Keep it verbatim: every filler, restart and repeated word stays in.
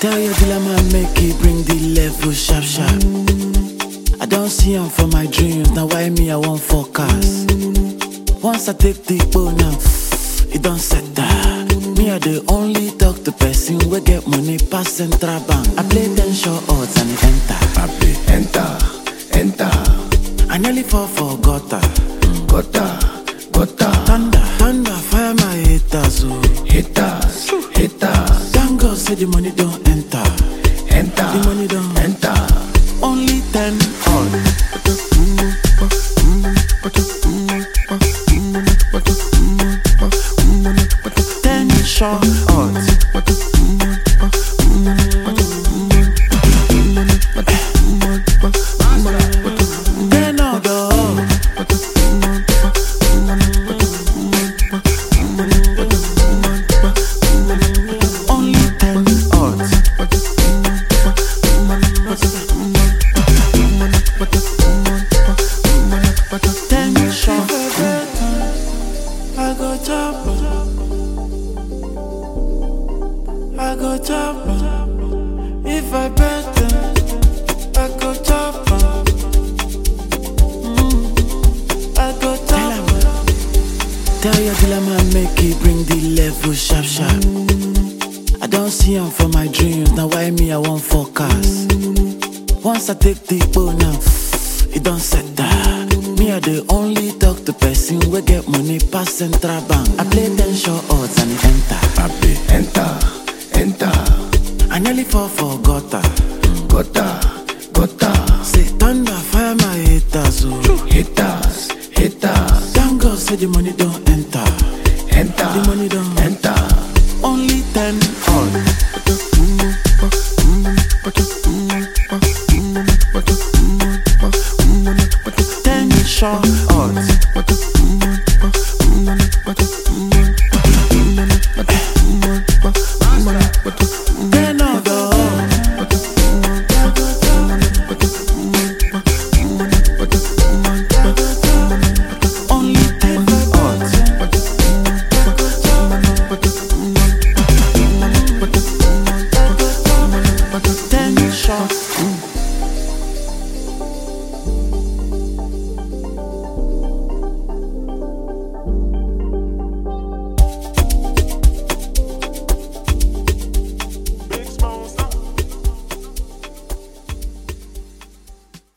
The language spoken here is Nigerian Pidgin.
Tell your dealer man make he bring the level sharp sharp. I don't see him for my dreams, now why me I want focus. Once I take the bow now, it don't set that. Me I the only talk to person we get money pass central bank. I play ten short odds and it enter. I play enter, enter, I nearly fall for gutter. gutter, gutter, Thunder, thunder, fire my haters, oh. haters, haters, Thank God say the money don't enter. enter, The money don't enter. only ten odds. Ten short odds. Ten odds. Only ten odds. Ten short. I go chop. I go chop. If I bet them, I go chop. Mm, I go chop. Tell your dealer man make he bring the level sharp sharp. I don't see him for my dreams, now why me I want focus. Once I take the bow now, it don't set that. Me I the only talk to person we get money pass central bank. I play ten short odds and it enter. I play enter, enter, I nearly fall for gutter. gutter, gutter, Say thunder, fire my haters, oh. haters, haters, Thank God say the money don't enter. enter, The money don't enter. only ten odds.